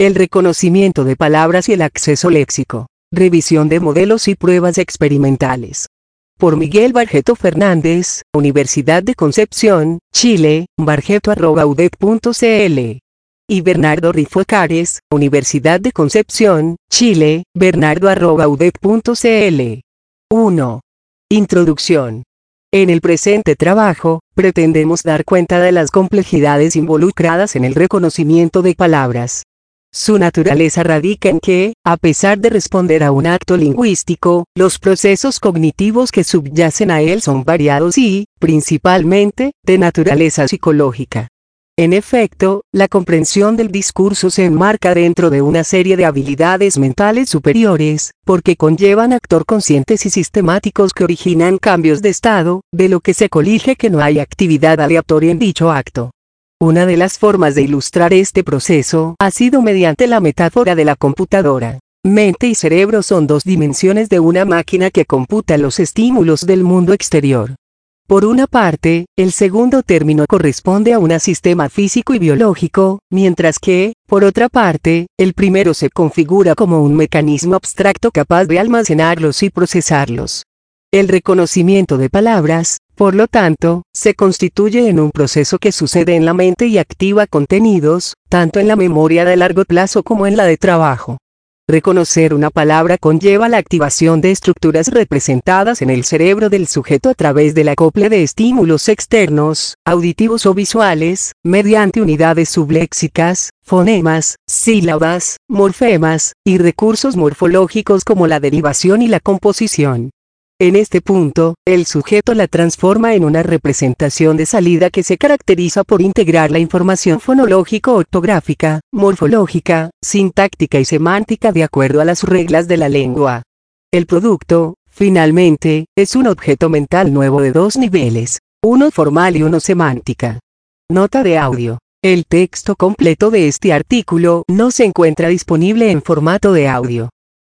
el reconocimiento de palabras y el acceso léxico, revisión de modelos y pruebas experimentales. Por Miguel Barjeto Fernández, Universidad de Concepción, Chile, barjeto@udep.cl. Y Bernardo Rifo Cares, Universidad de Concepción, Chile, bernardo@udep.cl. 1. Introducción. En el presente trabajo, pretendemos dar cuenta de las complejidades involucradas en el reconocimiento de palabras. Su naturaleza radica en que, a pesar de responder a un acto lingüístico, los procesos cognitivos que subyacen a él son variados y, principalmente, de naturaleza psicológica. En efecto, la comprensión del discurso se enmarca dentro de una serie de habilidades mentales superiores, porque conllevan actos conscientes y sistemáticos que originan cambios de estado, de lo que se colige que no hay actividad aleatoria en dicho acto. Una de las formas de ilustrar este proceso ha sido mediante la metáfora de la computadora. Mente y cerebro son dos dimensiones de una máquina que computa los estímulos del mundo exterior. Por una parte, el segundo término corresponde a un sistema físico y biológico, mientras que, por otra parte, el primero se configura como un mecanismo abstracto capaz de almacenarlos y procesarlos. El reconocimiento de palabras, por lo tanto, se constituye en un proceso que sucede en la mente y activa contenidos, tanto en la memoria de largo plazo como en la de trabajo. Reconocer una palabra conlleva la activación de estructuras representadas en el cerebro del sujeto a través del acople de estímulos externos, auditivos o visuales, mediante unidades subléxicas, fonemas, sílabas, morfemas, y recursos morfológicos como la derivación y la composición. En este punto, el sujeto la transforma en una representación de salida que se caracteriza por integrar la información fonológico-ortográfica, morfológica, sintáctica y semántica de acuerdo a las reglas de la lengua. El producto, finalmente, es un objeto mental nuevo de dos niveles, uno formal y uno semántica. Nota de audio. El texto completo de este artículo no se encuentra disponible en formato de audio.